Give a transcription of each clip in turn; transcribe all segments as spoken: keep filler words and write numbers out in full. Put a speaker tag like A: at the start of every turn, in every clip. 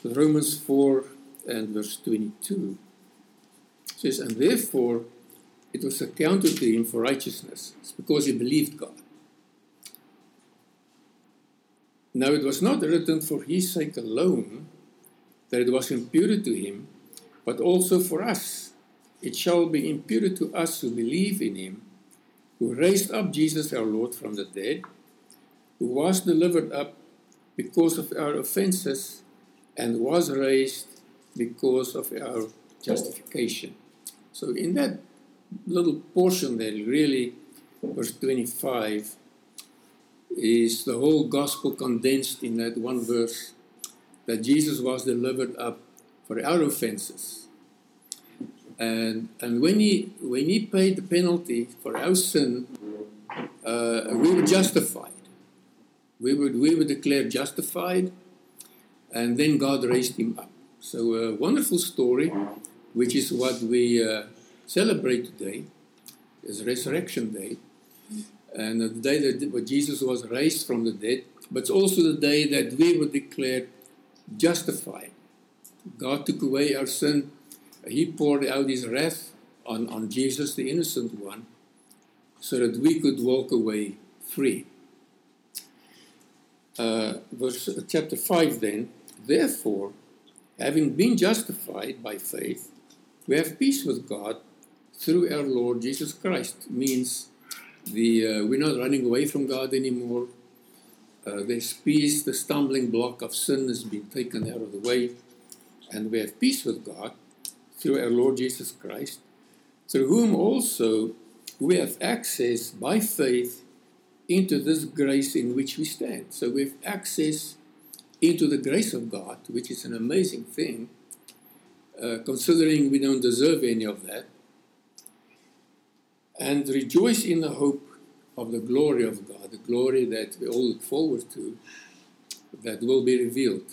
A: Romans four and verse twenty-two says, and therefore it was accounted to him for righteousness. It's because he believed God. Now it was not written for his sake alone that it was imputed to him, but also for us. It shall be imputed to us who believe in him, who raised up Jesus our Lord from the dead, who was delivered up because of our offenses and was raised because of our justification. So in that little portion there, really, verse twenty-five, is the whole gospel condensed in that one verse, that Jesus was delivered up for our offenses. And and when he when he paid the penalty for our sin, uh, we were justified. We were, we were declared justified, and then God raised him up. So a wonderful story, which is what we uh, celebrate today, is Resurrection Day. And the day that Jesus was raised from the dead, but it's also the day that we were declared justified. God took away our sin. He poured out his wrath on, on Jesus, the innocent one, so that we could walk away free. Uh, verse, uh, chapter five then, therefore, having been justified by faith, we have peace with God through our Lord Jesus Christ. Means the uh, we're not running away from God anymore. Uh, there's peace. The stumbling block of sin has been taken out of the way, and we have peace with God through our Lord Jesus Christ, through whom also we have access by faith into this grace in which we stand. So we have access into the grace of God, which is an amazing thing, uh, considering we don't deserve any of that, and rejoice in the hope of the glory of God, the glory that we all look forward to, that will be revealed.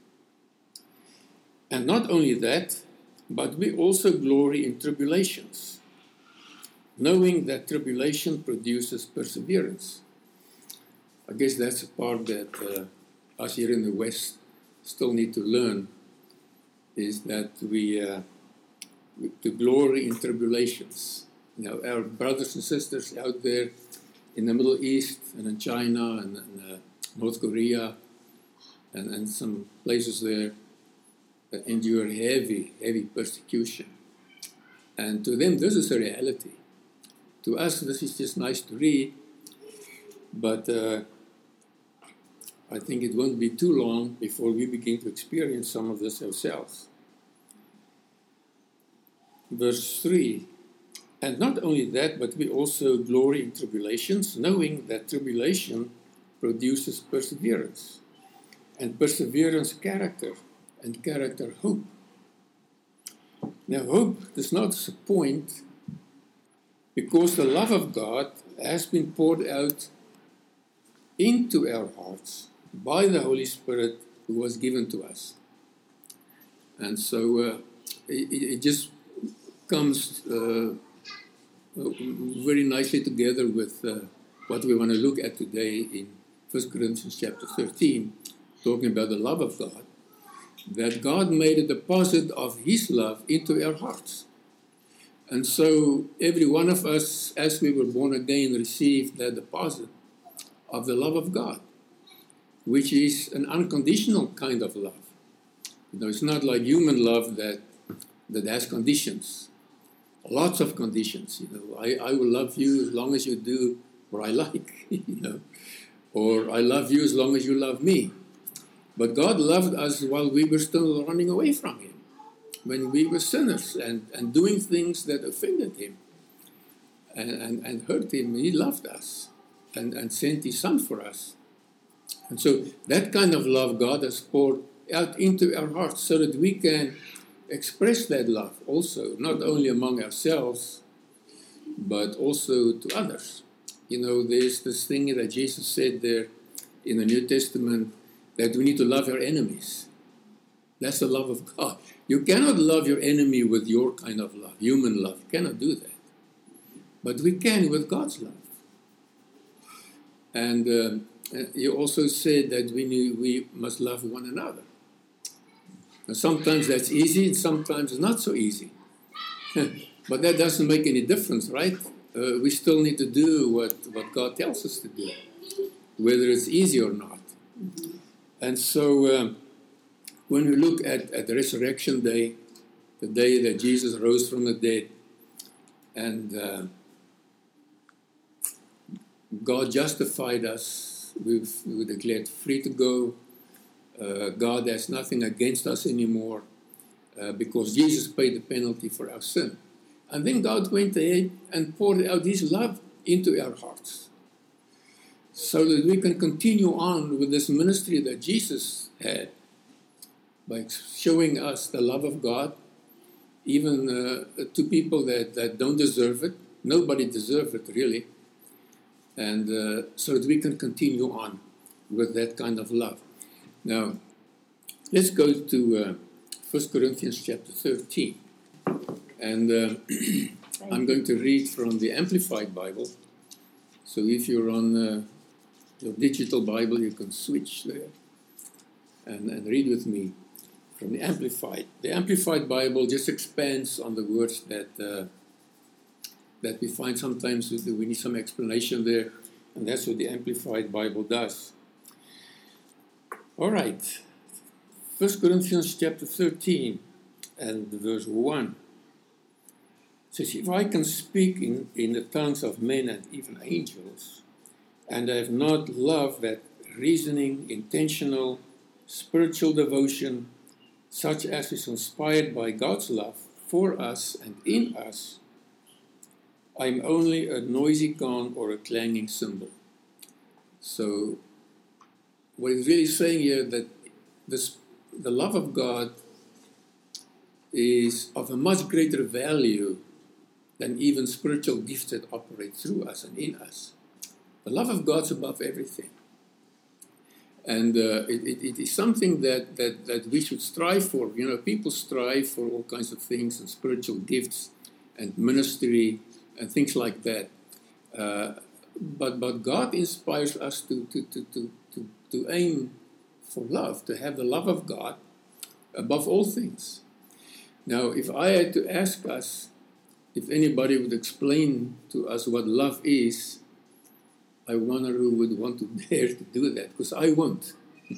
A: And not only that, but we also glory in tribulations, knowing that tribulation produces perseverance. I guess that's a part that uh, us here in the West still need to learn, is that we, uh, we to glory in tribulations. You know, our brothers and sisters out there in the Middle East and in China and, and uh, North Korea and, and some places there that endure heavy, heavy persecution. And to them, this is a reality. To us, this is just nice to read, but uh, I think it won't be too long before we begin to experience some of this ourselves. Verse three, and not only that, but we also glory in tribulations, knowing that tribulation produces perseverance, and perseverance character, and character hope. Now hope does not disappoint, because the love of God has been poured out into our hearts by the Holy Spirit who was given to us. And so uh, it, it just comes uh, very nicely together with uh, what we want to look at today in First Corinthians chapter thirteen, talking about the love of God, that God made a deposit of his love into our hearts. And so every one of us, as we were born again, received that deposit of the love of God, which is an unconditional kind of love. You know, it's not like human love that that has conditions, lots of conditions. You know, I, I will love you as long as you do what I like, you know, or I love you as long as you love me. But God loved us while we were still running away from him, when we were sinners and, and doing things that offended him and, and, and hurt him. He loved us and, and sent his son for us. And so that kind of love God has poured out into our hearts so that we can express that love also, not only among ourselves, but also to others. You know, there's this thing that Jesus said there in the New Testament, that we need to love our enemies. That's the love of God. You cannot love your enemy with your kind of love, human love. You cannot do that. But we can with God's love. And uh, you also said that we knew we must love one another. And sometimes that's easy, and sometimes not so easy. But that doesn't make any difference, right? Uh, we still need to do what, what God tells us to do, whether it's easy or not. And so um, when we look at, at the Resurrection Day, the day that Jesus rose from the dead, and uh, God justified us, we were declared free to go. Uh, God has nothing against us anymore uh, because Jesus paid the penalty for our sin. And then God went ahead and poured out His love into our hearts so that we can continue on with this ministry that Jesus had by showing us the love of God, even uh, to people that, that don't deserve it. Nobody deserves it, really. And uh, so that we can continue on with that kind of love. Now, let's go to uh, First Corinthians chapter thirteen. And uh, I'm going to read from the Amplified Bible. So if you're on uh, your digital Bible, you can switch there and, and read with me from the Amplified. The Amplified Bible just expands on the words that uh, that we find sometimes we need some explanation there, and that's what the Amplified Bible does. All right, First Corinthians chapter thirteen and verse one. It says, if I can speak in, in the tongues of men and even angels, and I have not love, that reasoning, intentional, spiritual devotion, such as is inspired by God's love for us and in us, I am only a noisy gong or a clanging cymbal. So, what he's really saying here that this, the love of God is of a much greater value than even spiritual gifts that operate through us and in us. The love of God's above everything. And uh, it, it, it is something that, that, that we should strive for. You know, people strive for all kinds of things and spiritual gifts and ministry and things like that. Uh, but but God inspires us to, to, to, to, to, to aim for love, to have the love of God above all things. Now, if I had to ask us, if anybody would explain to us what love is, I wonder who would want to dare to do that, because I won't.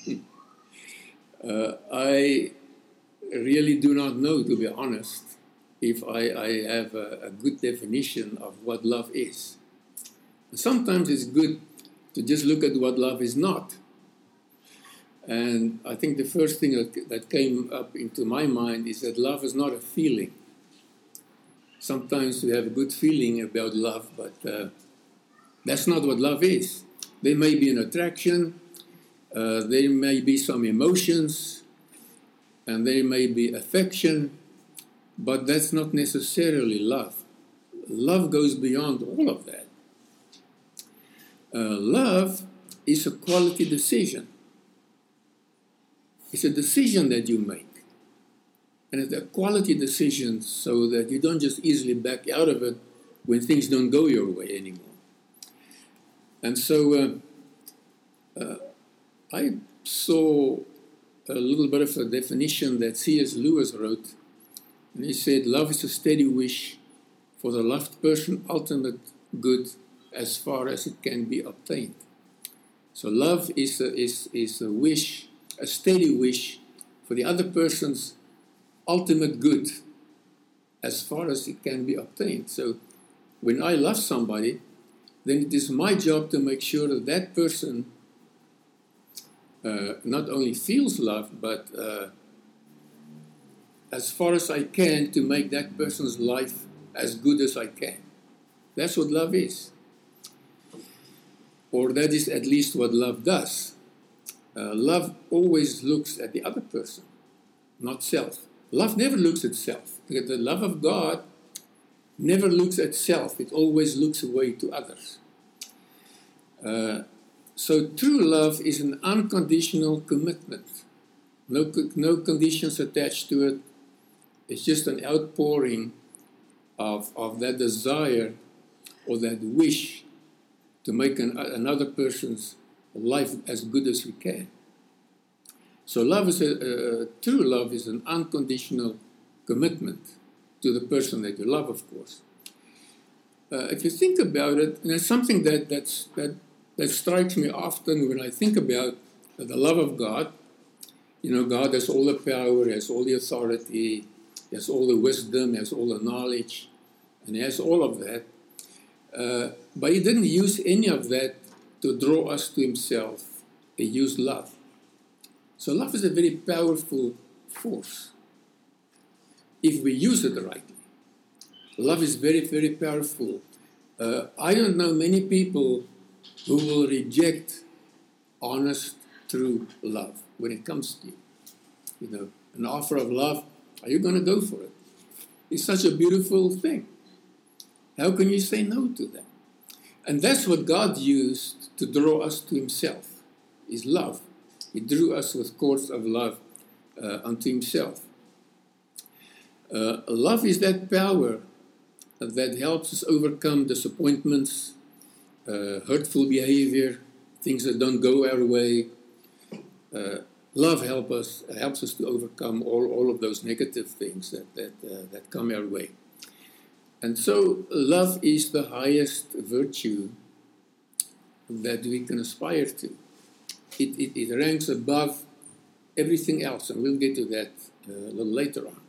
A: uh, I really do not know, to be honest, if I, I have a, a good definition of what love is. Sometimes it's good to just look at what love is not. And I think the first thing that, that came up into my mind is that love is not a feeling. Sometimes we have a good feeling about love, but uh, that's not what love is. There may be an attraction, uh, there may be some emotions, and there may be affection, but that's not necessarily love. Love goes beyond all of that. Uh, love is a quality decision. It's a decision that you make. And it's a quality decision so that you don't just easily back out of it when things don't go your way anymore. And so uh, uh, I saw a little bit of a definition that C S Lewis wrote. And he said, love is a steady wish for the loved person, ultimate good as far as it can be obtained. So love is a, is, is a wish, a steady wish for the other person's ultimate good as far as it can be obtained. So when I love somebody, then it is my job to make sure that that person uh, not only feels love, but uh, as far as I can, to make that person's life as good as I can. That's what love is. Or that is at least what love does. Uh, love always looks at the other person, not self. Love never looks at self. Because the love of God never looks at self. It always looks away to others. Uh, so true love is an unconditional commitment. No, no conditions attached to it. It's just an outpouring of, of that desire or that wish to make an, another person's life as good as we can. So love is a, uh, true love is an unconditional commitment to the person that you love, of course. Uh, if you think about it, and it's something that, that's, that, that strikes me often when I think about the love of God. You know, God has all the power, has all the authority, has all the wisdom, has all the knowledge, and he has all of that. Uh, but he didn't use any of that to draw us to himself. He used love. So love is a very powerful force if we use it rightly. Love is very, very powerful. Uh, I don't know many people who will reject honest, true love when it comes to you. You know, an offer of love, are you going to go for it? It's such a beautiful thing. How can you say no to that? And that's what God used to draw us to himself, is love. He drew us with cords of love uh, unto himself. Uh, love is that power that helps us overcome disappointments, uh, hurtful behavior, things that don't go our way. Uh, love help us, helps us to overcome all, all of those negative things that, that, uh, that come our way. And so love is the highest virtue that we can aspire to. It, it, it ranks above everything else, and we'll get to that uh, a little later on.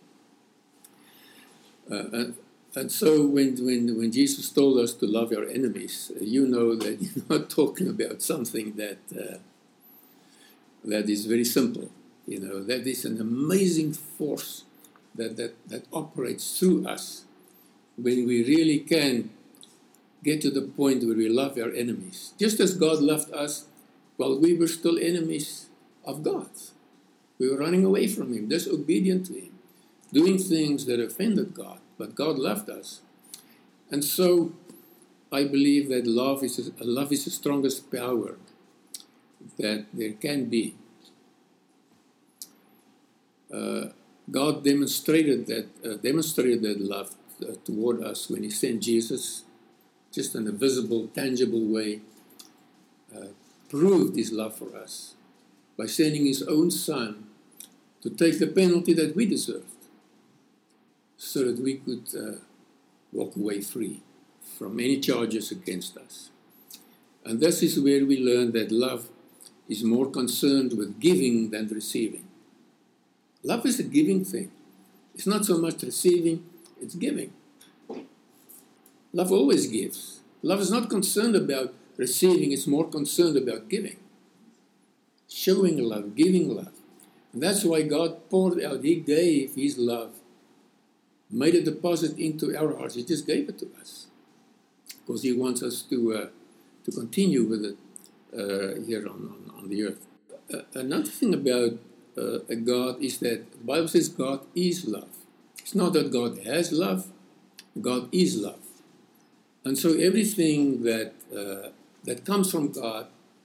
A: Uh, and, and so when, when, when Jesus told us to love our enemies, uh, you know that you're not talking about something that, uh, that is very simple. You know, that is an amazing force that, that, that operates through us when we really can get to the point where we love our enemies. Just as God loved us while we were still enemies of God. We were running away from him, disobedient to him, doing things that offended God, but God loved us. And so I believe that love is, a, love is the strongest power that there can be. Uh, God demonstrated that, uh, demonstrated that love uh, toward us when he sent Jesus, just in a visible, tangible way, uh, proved his love for us by sending his own son to take the penalty that we deserved so that we could uh, walk away free from any charges against us. And this is where we learn that love is more concerned with giving than receiving. Love is a giving thing. It's not so much receiving, it's giving. Love always gives. Love is not concerned about receiving, it's more concerned about giving. Showing love, giving love. And that's why God poured out, he gave his love, made a deposit into our hearts. He just gave it to us because he wants us to uh, to continue with it uh, here on, on, on the earth. Uh, another thing about uh, God is that the Bible says God is love. It's not that God has love, God is love. And so everything that uh, that comes from God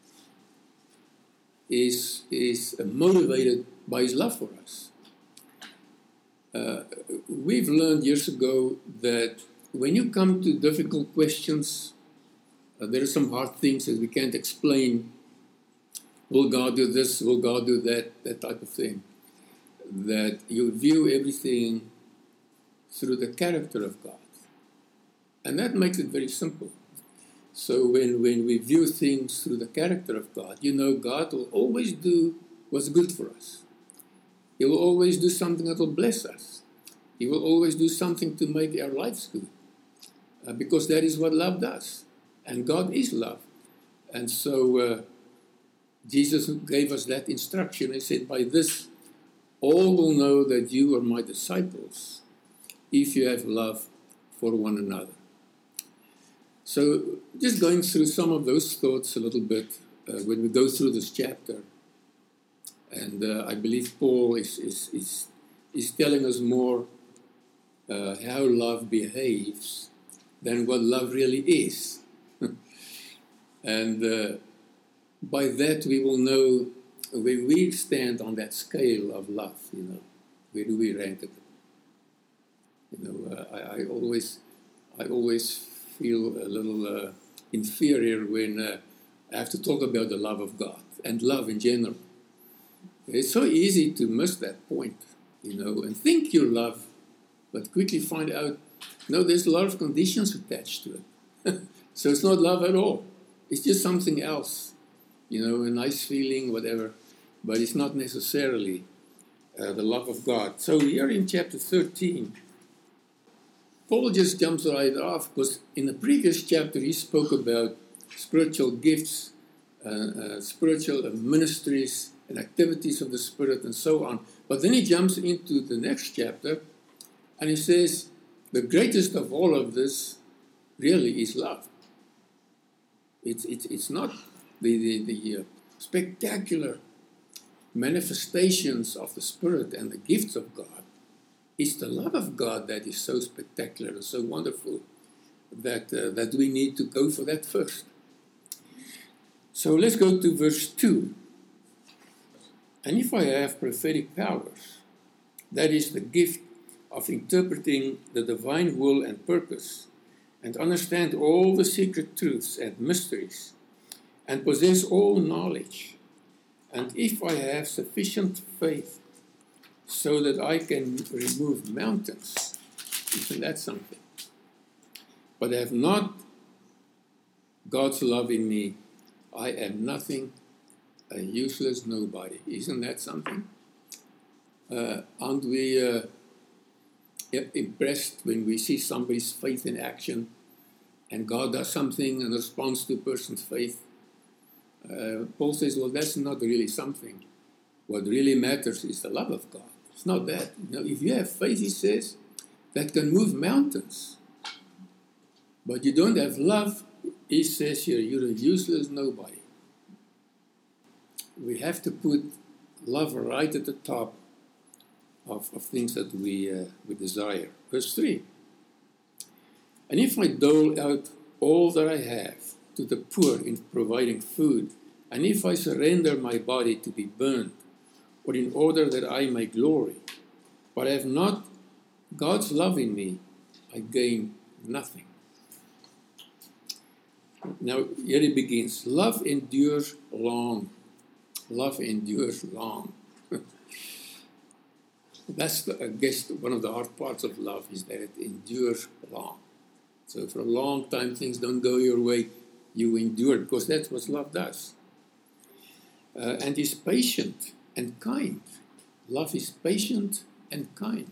A: is, is motivated by his love for us. Uh, we've learned years ago that when you come to difficult questions, uh, there are some hard things that we can't explain. Will God do this? Will God do that? That type of thing. That you view everything through the character of God. And that makes it very simple. So when, when we view things through the character of God, you know God will always do what's good for us. He will always do something that will bless us. He will always do something to make our lives good. Uh, because that is what love does. And God is love. And so uh, Jesus gave us that instruction. He said, by this, all will know that you are my disciples if you have love for one another. So just going through some of those thoughts a little bit uh, when we go through this chapter. And uh, I believe Paul is, is, is, is telling us more uh, how love behaves than what love really is. And uh, by that we will know where we stand on that scale of love, you know, where do we rank it? You know, uh, I, I always, I always feel a little uh, inferior when uh, I have to talk about the love of God and love in general. It's so easy to miss that point, you know, and think you love, but quickly find out, no, there's a lot of conditions attached to it. So it's not love at all. It's just something else, you know, a nice feeling, whatever, but it's not necessarily uh, the love of God. So here in chapter thirteen, Paul just jumps right off, because in the previous chapter he spoke about spiritual gifts, uh, uh, spiritual ministries, and activities of the Spirit, and so on. But then he jumps into the next chapter, and he says, the greatest of all of this really is love. It's, it's, it's not the, the, the uh, spectacular manifestations of the Spirit and the gifts of God. It's the love of God that is so spectacular and so wonderful that, uh, that we need to go for that first. So let's go to verse two. And if I have prophetic powers, that is the gift of interpreting the divine will and purpose, and understand all the secret truths and mysteries, and possess all knowledge, and if I have sufficient faith so that I can remove mountains, isn't that something? But have not God's love in me, I am nothing, a useless nobody. Isn't that something? Uh, aren't we uh, impressed when we see somebody's faith in action, and God does something in response to a person's faith? Uh, Paul says, well, that's not really something. What really matters is the love of God. It's not that. You know, if you have faith, he says, that can move mountains, but you don't have love, he says here, you're a useless nobody. We have to put love right at the top of, of things that we, uh, we desire. Verse three. And if I dole out all that I have to the poor in providing food, and if I surrender my body to be burned, or in order that I may glory, but I have not God's love in me, I gain nothing. Now, here it begins. Love endures long. Love endures long. That's, the, I guess, one of the hard parts of love is that it endures long. So for a long time, things don't go your way, you endure, because that's what love does. Uh, and is patient and kind. Love is patient and kind.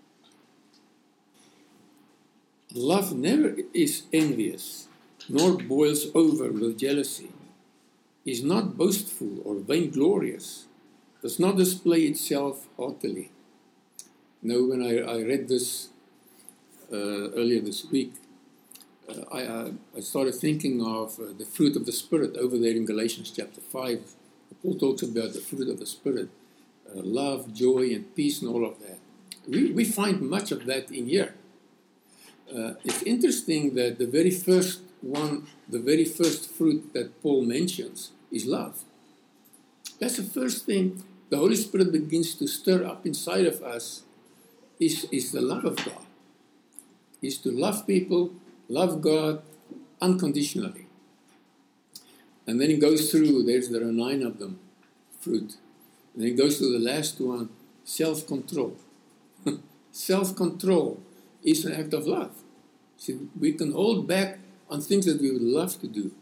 A: Love never is envious, nor boils over with jealousy, is not boastful or vainglorious, does not display itself haughtily. Now, when I, I read this uh, earlier this week, uh, I, uh, I started thinking of uh, the fruit of the Spirit over there in Galatians chapter five. Paul talks about the fruit of the Spirit, uh, love, joy, and peace, and all of that. We, we find much of that in here. Uh, it's interesting that the very first one, the very first fruit that Paul mentions is love. That's the first thing the Holy Spirit begins to stir up inside of us, is, is the love of God. Is to love people, love God unconditionally. And then he goes through, there's, there are nine of them, fruit. And then he goes to the last one, self-control. Self-control is an act of love. See, we can hold back on things that we would love to do.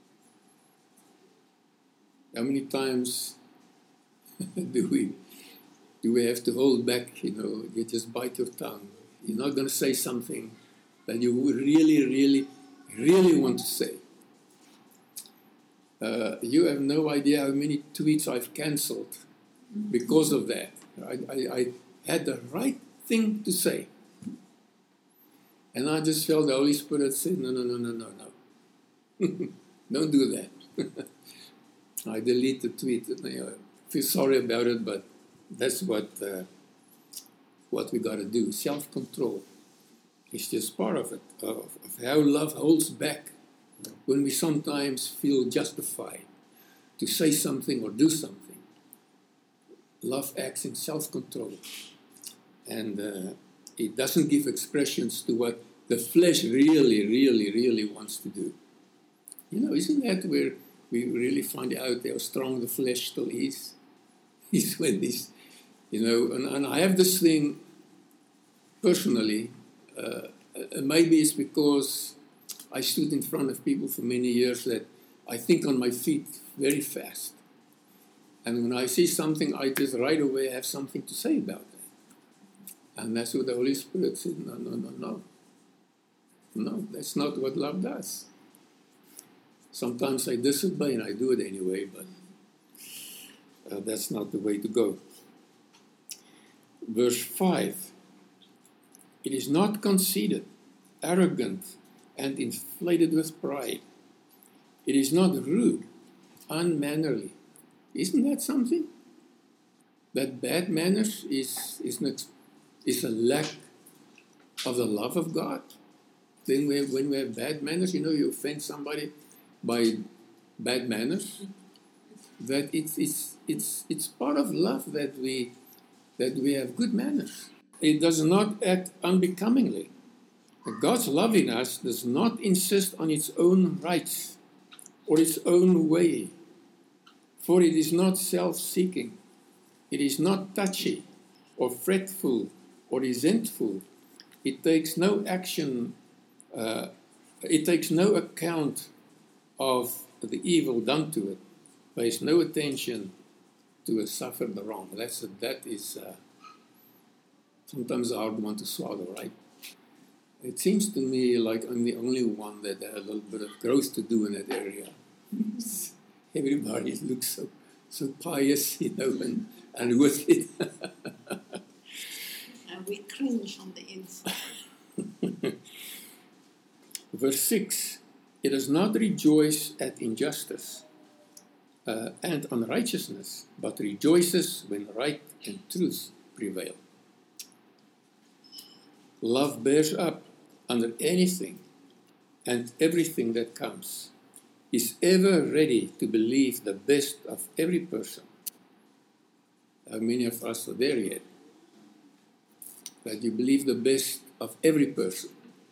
A: How many times do we do we have to hold back? You know, you just bite your tongue. You're not going to say something that you would really, really, really want to say. Uh, you have no idea how many tweets I've cancelled because of that. I, I, I had the right thing to say. And I just felt the Holy Spirit say, no, no, no, no, no, no. Don't do that. I delete the tweet. I feel sorry about it, but that's what uh, what we got to do. Self-control is just part of it, of, of how love holds back when we sometimes feel justified to say something or do something. Love acts in self-control, and uh, it doesn't give expressions to what the flesh really, really, really wants to do. You know, isn't that where we really find out how strong the flesh still is? is when this, you know, and, and I have this thing personally. Uh, maybe it's because I stood in front of people for many years that I think on my feet very fast. And when I see something, I just right away have something to say about that. And that's what the Holy Spirit said, no, no, no, no. No, that's not what love does. Sometimes I disobey and I do it anyway, but uh, that's not the way to go. Verse five. It is not conceited, arrogant, and inflated with pride. It is not rude, unmannerly. Isn't that something? That bad manners is, is, not, is a lack of the love of God. Then we have, when we have bad manners, you know, you offend somebody by bad manners. That it's, it's, it's, it's part of love that we, that we have good manners. It does not act unbecomingly. God's love in us does not insist on its own rights or its own way, for it is not self-seeking. It is not touchy or fretful or resentful. It takes no action, uh, it takes no account of the evil done to it, pays no attention to a suffered wrong. That's a, that is uh, sometimes a hard one to swallow, right? It seems to me like I'm the only one that had a little bit of growth to do in that area. Everybody looks so so pious, you know, and, and with it.
B: And we cringe on the inside.
A: Verse six, it does not rejoice at injustice uh, and unrighteousness, but rejoices when right and truth prevail. Love bears up under anything and everything that comes, is ever ready to believe the best of every person. How many of us are there yet? That you believe the best of every person.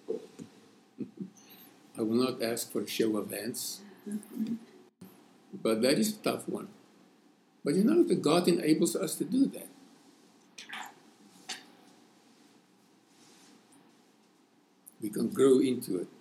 A: I will not ask for a show of hands, but that is a tough one. But you know that God enables us to do that. We can grow into it.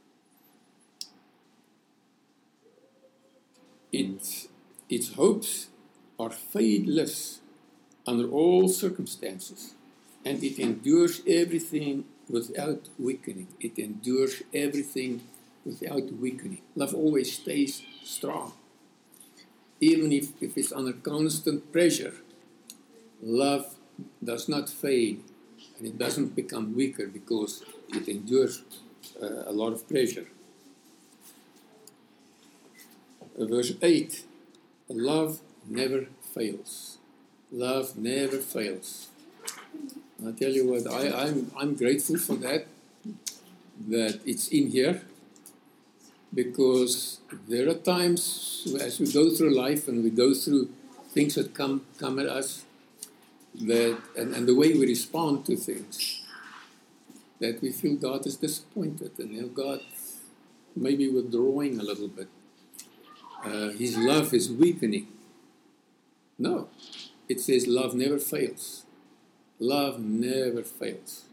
A: Its, its hopes are fadeless under all circumstances, and it endures everything without weakening. It endures everything without weakening. Love always stays strong. Even if, if it's under constant pressure, love does not fade, and it doesn't become weaker because it endures uh, a lot of pressure. Verse eight, love never fails. Love never fails. I tell you what, I, I'm, I'm grateful for that, that it's in here, because there are times as we go through life and we go through things that come, come at us, that and, and the way we respond to things, that we feel God is disappointed and you know, God maybe withdrawing a little bit. Uh, his love is weakening. No, it says love never fails. Love never fails.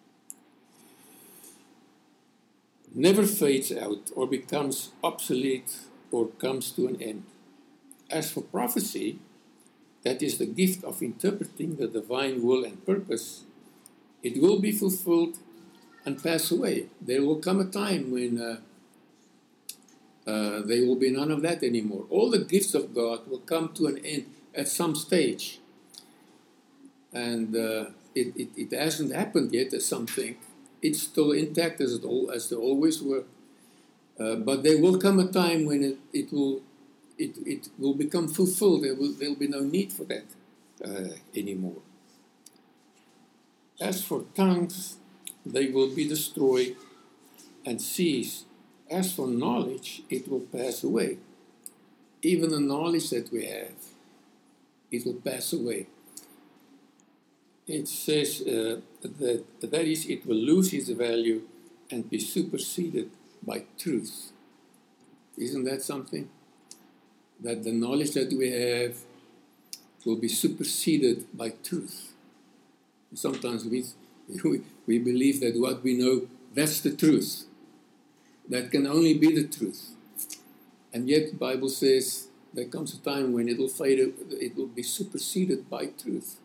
A: Never fades out or becomes obsolete or comes to an end. As for prophecy, that is the gift of interpreting the divine will and purpose, it will be fulfilled and pass away. There will come a time when uh, uh, there will be none of that anymore. All the gifts of God will come to an end at some stage. And uh, it, it, it hasn't happened yet, as some think. It's still intact as, it all, as they always were. Uh, but there will come a time when it, it, will, it, it will become fulfilled. There will, there will be no need for that uh, anymore. As for tongues, they will be destroyed and cease. As for knowledge, it will pass away. Even the knowledge that we have, it will pass away. It says uh, that, that is, it will lose its value and be superseded by truth. Isn't that something? That the knowledge that we have will be superseded by truth. Sometimes we, we, we believe that what we know, that's the truth. That can only be the truth. And yet the Bible says there comes a time when it will fade, it will be superseded by truth.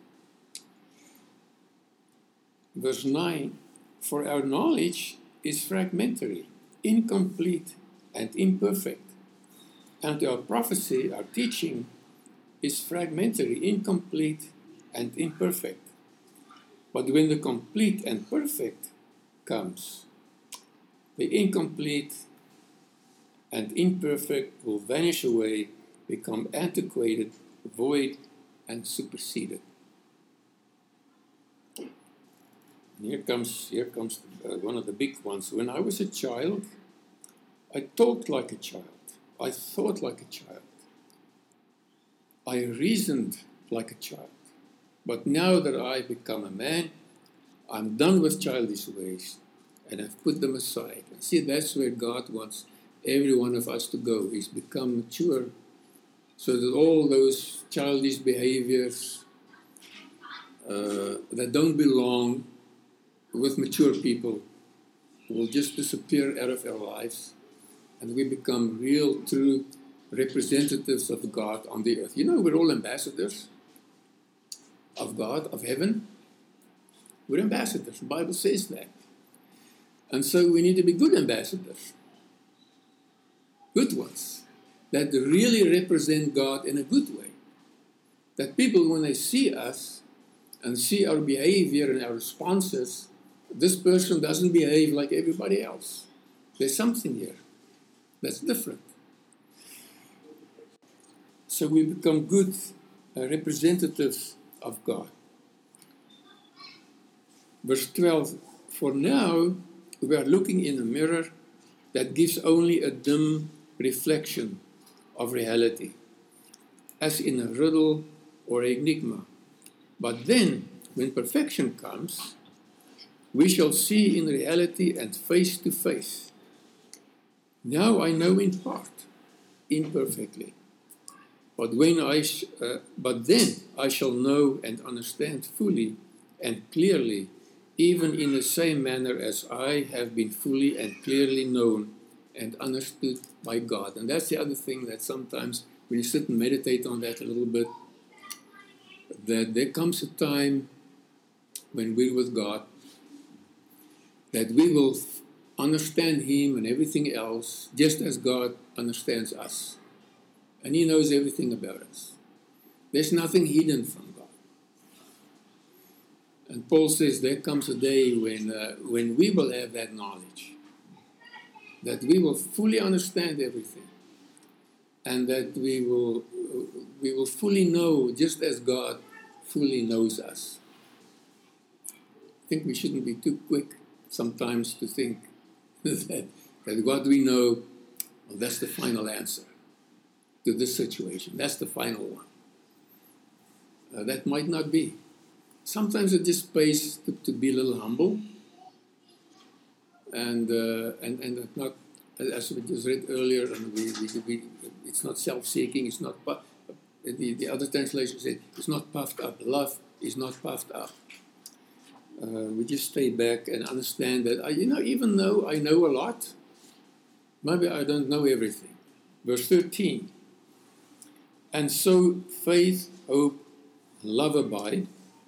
A: Verse nine, for our knowledge is fragmentary, incomplete, and imperfect. And our prophecy, our teaching, is fragmentary, incomplete, and imperfect. But when the complete and perfect comes, the incomplete and imperfect will vanish away, become antiquated, void, and superseded. And here comes, here comes uh, one of the big ones. When I was a child, I talked like a child. I thought like a child. I reasoned like a child. But now that I become a man, I'm done with childish ways, and I've put them aside. And see, that's where God wants every one of us to go, is become mature, so that all those childish behaviors uh, that don't belong with mature people will just disappear out of our lives, and we become real, true representatives of God on the earth. You know, we're all ambassadors of God, of heaven. We're ambassadors. The Bible says that. And so we need to be good ambassadors. Good ones. That really represent God in a good way. That people, when they see us and see our behavior and our responses, this person doesn't behave like everybody else. There's something here that's different. So we become good uh, representatives of God. Verse twelve, for now we are looking in a mirror that gives only a dim reflection of reality, as in a riddle or enigma. But then, when perfection comes, we shall see in reality and face to face. Now I know in part, imperfectly. But when I, sh- uh, but then I shall know and understand fully and clearly, even in the same manner as I have been fully and clearly known and understood by God. And that's the other thing, that sometimes when you sit and meditate on that a little bit, that there comes a time when we're with God, that we will understand Him and everything else just as God understands us. And He knows everything about us. There's nothing hidden from God. And Paul says there comes a day when, uh, when we will have that knowledge, that we will fully understand everything, and that we will, we will fully know just as God fully knows us. I think we shouldn't be too quick sometimes to think that, that what we know, well, that's the final answer to this situation. That's the final one. Uh, that might not be. Sometimes it just pays to, to be a little humble, and uh, and and not, as we just read earlier, and we, we, we, it's not self-seeking. It's not. The, the other translation said it's not puffed up. Love is not puffed up. Uh, we just stay back and understand that I, you know, even though I know a lot, maybe I don't know everything. Verse thirteen. And so faith, hope, and love abide.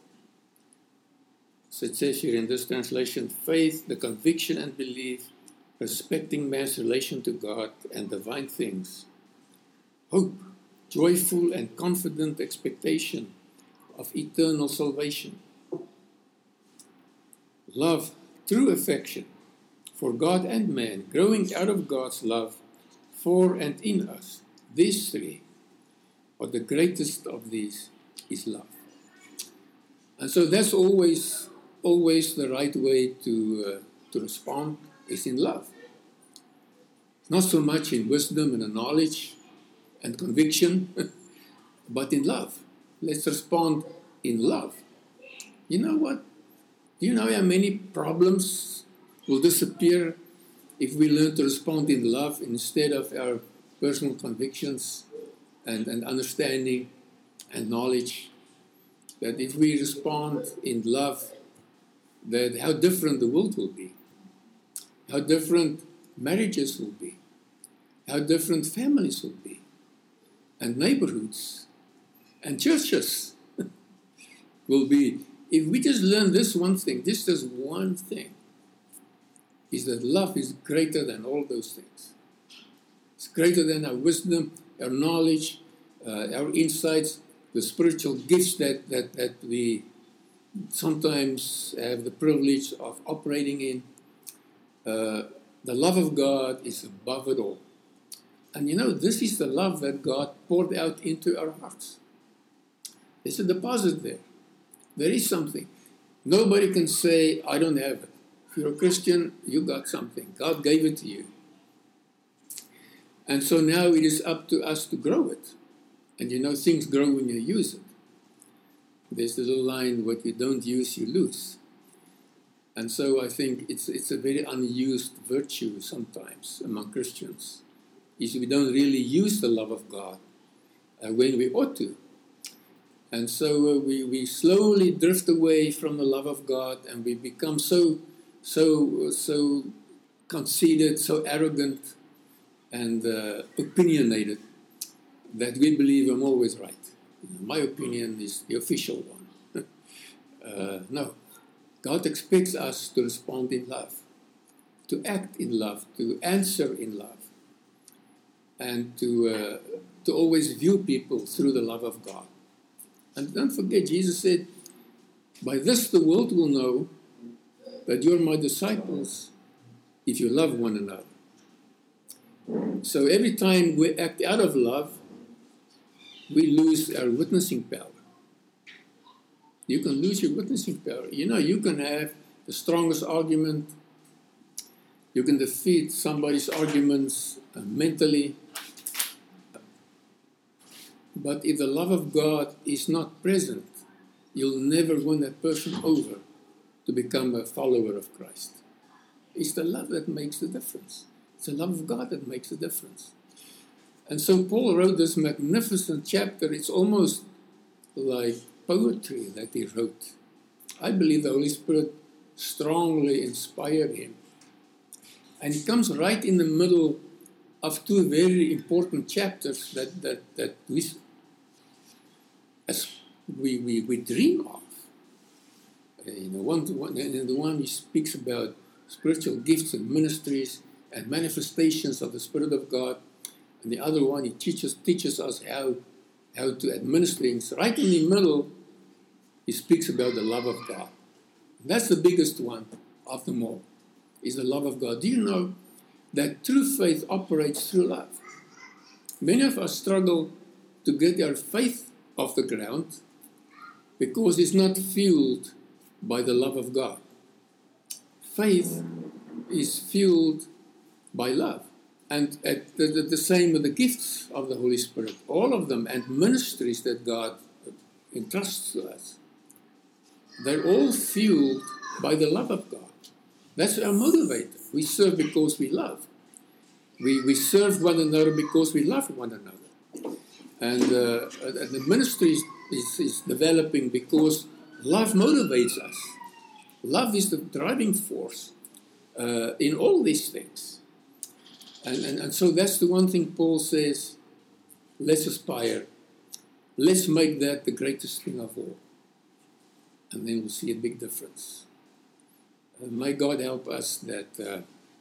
A: So it says here in this translation, faith, the conviction and belief, respecting man's relation to God and divine things. Hope, joyful and confident expectation of eternal salvation. Love, true affection for God and man, growing out of God's love for and in us. These three, but the greatest of these is love. And so that's always, always the right way to, uh, to respond, is in love. Not so much in wisdom and knowledge and conviction, but in love. Let's respond in love. You know what? Do you know how many problems will disappear if we learn to respond in love instead of our personal convictions and, and understanding and knowledge, that if we respond in love, that how different the world will be, how different marriages will be, how different families will be, and neighborhoods, and churches will be. If we just learn this one thing, this is one thing, is that love is greater than all those things. It's greater than our wisdom, our knowledge, uh, our insights, the spiritual gifts that, that, that we sometimes have the privilege of operating in. Uh, the love of God is above it all. And you know, this is the love that God poured out into our hearts. There's a deposit there. There is something. Nobody can say, I don't have it. If you're a Christian, you got something. God gave it to you. And so now it is up to us to grow it. And you know, things grow when you use it. There's the little line, what you don't use, you lose. And so I think it's it's a very unused virtue sometimes among Christians, is we don't really use the love of God uh, when we ought to. And so uh, we, we slowly drift away from the love of God, and we become so, so, so conceited, so arrogant, and uh, opinionated, that we believe I'm always right. My opinion is the official one. uh, no. God expects us to respond in love, to act in love, to answer in love, and to, uh, to always view people through the love of God. And don't forget, Jesus said, by this the world will know that you're my disciples if you love one another. So every time we act out of love, we lose our witnessing power. You can lose your witnessing power. You know, you can have the strongest argument. You can defeat somebody's arguments uh, mentally. But if the love of God is not present, you'll never win that person over to become a follower of Christ. It's the love that makes the difference. It's the love of God that makes the difference. And so Paul wrote this magnificent chapter. It's almost like poetry that he wrote. I believe the Holy Spirit strongly inspired him. And it comes right in the middle of two very important chapters that, that, that we, as we, we, we dream of. Uh, you know, one, one, and the one he speaks about spiritual gifts and ministries and manifestations of the Spirit of God. And the other one, he teaches teaches us how, how to administer things. Right in the middle, he speaks about the love of God. And that's the biggest one of them all, is the love of God. Do you know that true faith operates through love? Many of us struggle to get our faith off the ground because it's not fueled by the love of God. Faith is fueled by love. And at the, the, the same with the gifts of the Holy Spirit, all of them, and ministries that God entrusts to us. They're all fueled by the love of God. That's our motivator. We serve because we love. We, we serve one another because we love one another. And, uh, and the ministry is, is, is developing because love motivates us. Love is the driving force uh, in all these things. And, and, and so that's the one thing Paul says, let's aspire. Let's make that the greatest thing of all. And then we'll see a big difference. Uh, may God help us that uh,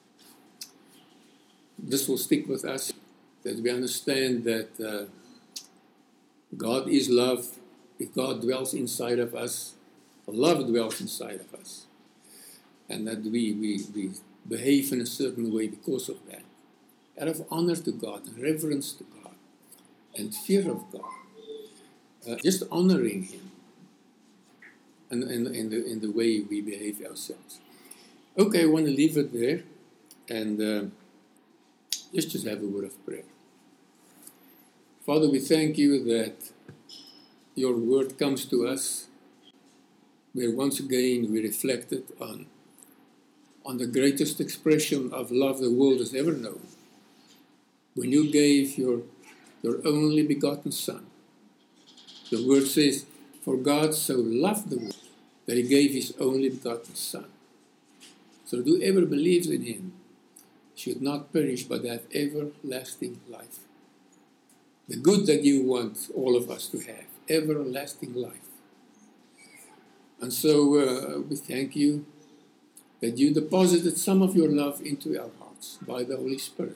A: this will stick with us, that we understand that uh, God is love. If God dwells inside of us, love dwells inside of us. And that we, we, we behave in a certain way because of that. Out of honor to God, and reverence to God, and fear of God. Uh, just honoring Him in, in, in, the, in the way we behave ourselves. Okay, I want to leave it there, and uh, let's just have a word of prayer. Father, we thank you that your word comes to us, where once again we reflected on, on the greatest expression of love the world has ever known. When you gave your, your only begotten Son, The word says, for God so loved the world that he gave his only begotten Son. So that whoever believes in him should not perish but have everlasting life. The good that you want all of us to have, everlasting life. And so uh, we thank you that you deposited some of your love into our hearts by the Holy Spirit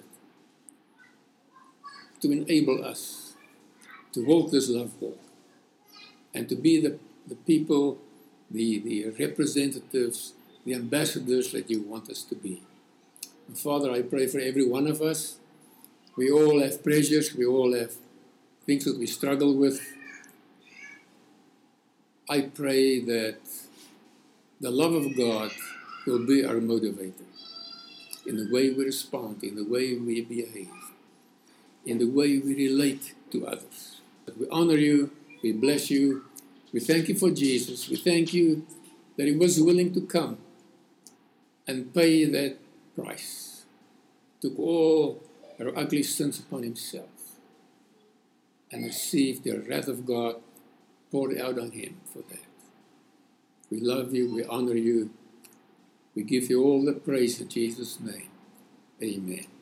A: to enable us to walk this love walk and to be the, the people, the, the representatives, the ambassadors that you want us to be. And Father, I pray for every one of us. We all have pressures, we all have things that we struggle with. I pray that the love of God will be our motivator in the way we respond, in the way we behave, in the way we relate to others. That we honor you, we bless you, we thank you for Jesus, we thank you that he was willing to come and pay that price, took all our ugly sins upon himself and received the wrath of God poured out on him for that. We love you, we honor you, we give you all the praise in Jesus' name. Amen.